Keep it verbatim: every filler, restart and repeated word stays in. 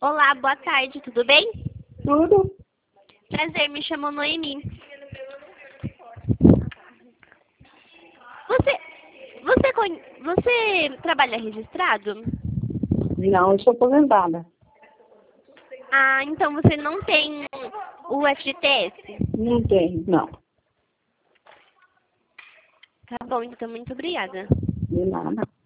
Olá, boa tarde, tudo bem? Tudo? Prazer, me chamo Noemi. Você, você, conhe- você trabalha registrado? Não, eu sou aposentada. Ah, então você não tem o F G T S? Não tenho, não. Tá bom, então muito obrigada. De nada.